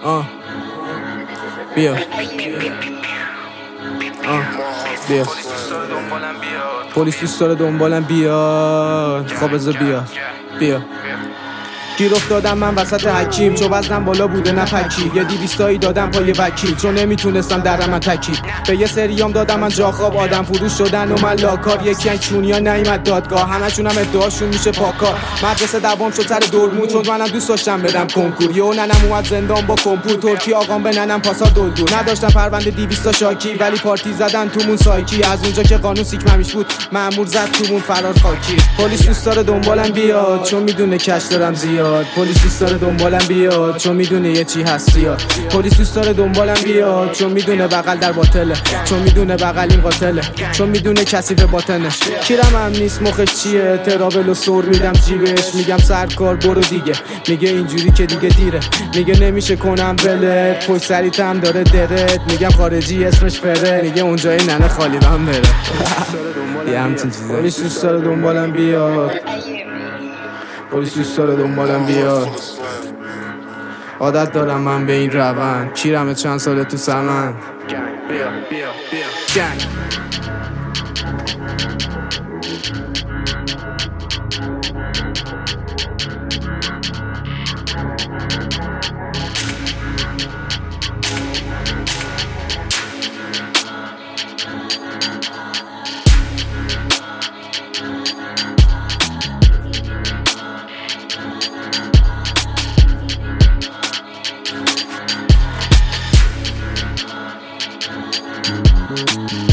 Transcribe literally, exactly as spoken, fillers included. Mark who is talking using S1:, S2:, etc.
S1: آه بیا آه بیا پلیس دوست داره دنبالم بیاد. خب بذار بیاد بیا گیر افتادم من وسط حکیم، چون وزنم بالا بوده نه پکی. یه دیویستایی دادم پای وکیل، چون نمیتونستم در من تکی. به یه سریام دادم من جا خواب، آدم فروش شدن و من لاکار. یکی ان چونیا نیومد دادگاه، همشون هم ادعاشون میشه پاکار. مدرسه دوام شد سر دورمون، چون منم دوست داشتم بدم کنکور. یهو ننم اومد زندان با کمپوت، ترکی آقام به ننم پاسا دلدور. نداشتم پرونده دیویستا شاکی، ولی پارتی زدن تومون سایکی. از اونجا که قانون سیکممیش بود مأمور زد تومون فرار خاکی. پلیس دوست داره دنبالم بیاد، چون میدونه کش دارم زیاد. پلیس دوست داره دنبالم بیاد، چون میدونه یه چی هست زیاد. پلیس دوست داره دنبالم بیاد، چون میدونه بغل در باطله، چون میدونه بغل این قاتله، چون میدونه کثیف باطنش. کیرم هم نیست مخش چیه، تراول و سور میدم جیبش. میگم سرکار برو دیگه، میگه اینجوری که دیگه دیره. میگه نمیشه کنم ولت، پشت سریت هم داره درت. میگم خارجی اسمش فره، میگه اونجای ننه خالی هم بره. یه همچین چیزه. پلیس دوست داره دنبالم بیاد، پلیس دوست داره دنبالم بیاد. عادت دارم من به این روند، کیرمه چند ساله تو سمن. بیا بیا بیا گنگ.
S2: Thank you.